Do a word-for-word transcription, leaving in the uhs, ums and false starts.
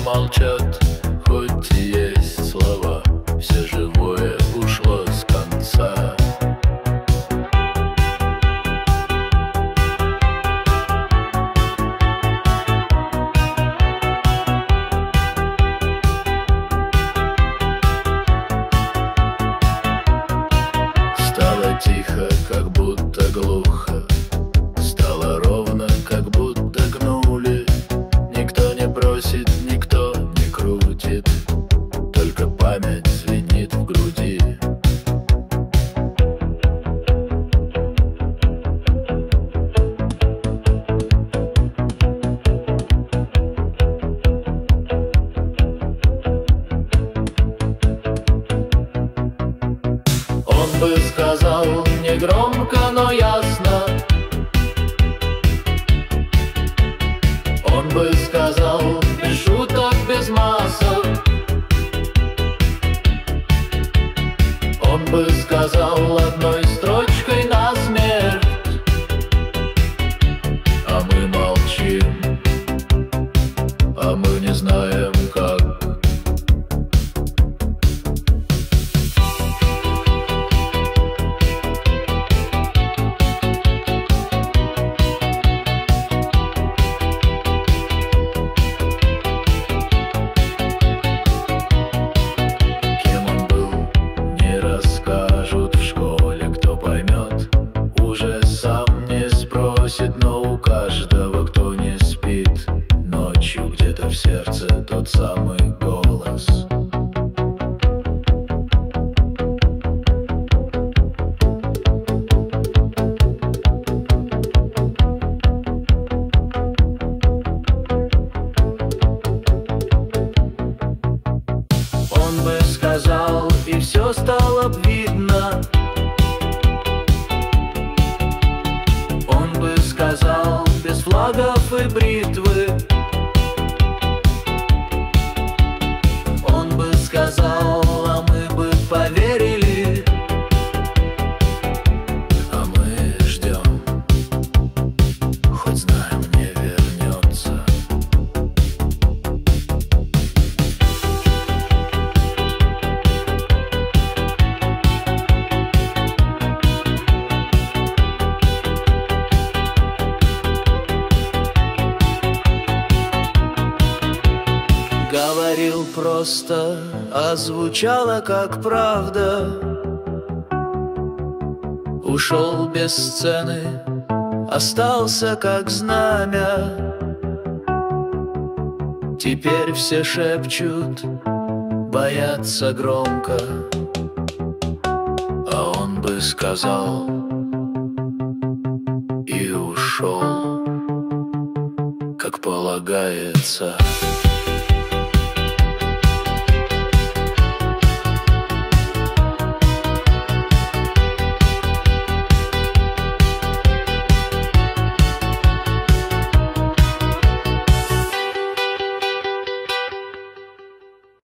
молчат, хоть и есть слова. Все живое ушло с конца. Стало тихо, как будто глухо. Стало ровно, как будто гнули. Никто не бросит, никто не крутит. Только память звенит в груди. Он бы сказал не громко, но ясно. Он бы сказал без шуток, без масок. Он бы сказал одной строчкой насмерть. А мы молчим, а мы не знаем как. Но у каждого, кто не спит, ночью где-то в сердце тот самый голос. Он бы сказал, и все стало б видно. Сказал без флагов и бритвы. Он бы сказал, а мы бы поверили. А мы ждем, хоть знаем, не вернется. Говорил просто, а звучало как правда. Ушел без сцены, остался как знамя. Теперь все шепчут, боятся громко. А он бы сказал и ушел, как полагается.